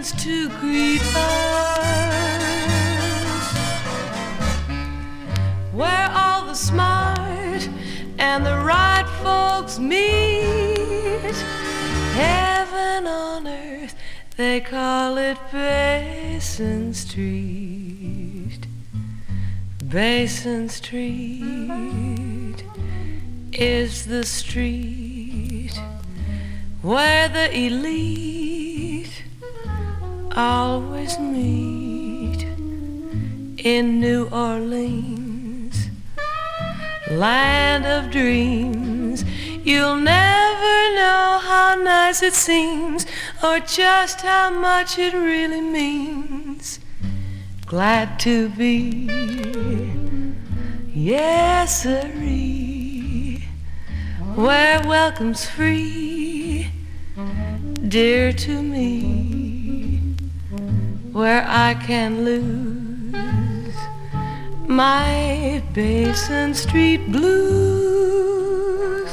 stands to greet us, where all the smart and the right folks meet. Heaven on earth, they call it Basin Street. Basin Street is the street where the elite always meet. In New Orleans, land of dreams, you'll never know how nice it seems, or just how much it really means. Glad to be, yes sirree, where welcome's free, dear to me, where I can lose my Basin Street blues.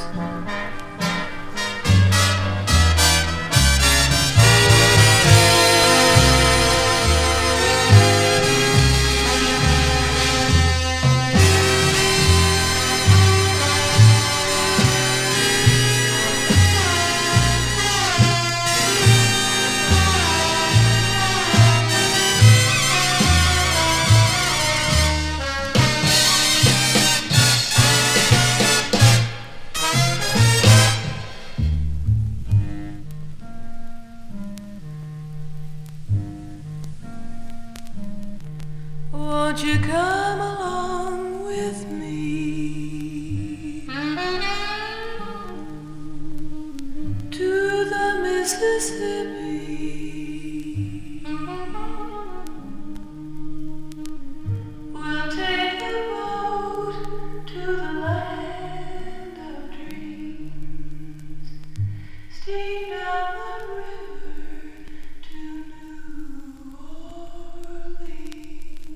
Won't you come along with me to the Mississippi?